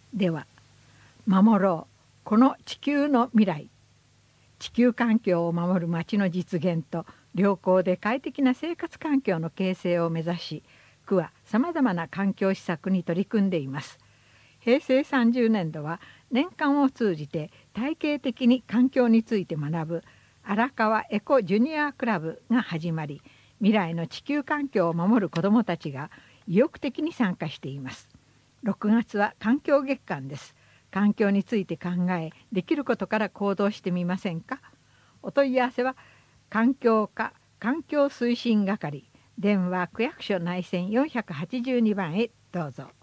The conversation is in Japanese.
では、守ろうこの地球の未来。地球環境を守る町の実現と良好で快適な生活環境の形成を目指し、区はさまざまな環境施策に取り組んでいます。平成30年度は年間を通じて体系的に環境について学ぶ荒川エコジュニアクラブが始まり、未来の地球環境を守る子どもたちが意欲的に参加しています。6月は環境月間です。環境について考え、できることから行動してみませんか。お問い合わせは環境課環境推進係、電話区役所内線482番へどうぞ。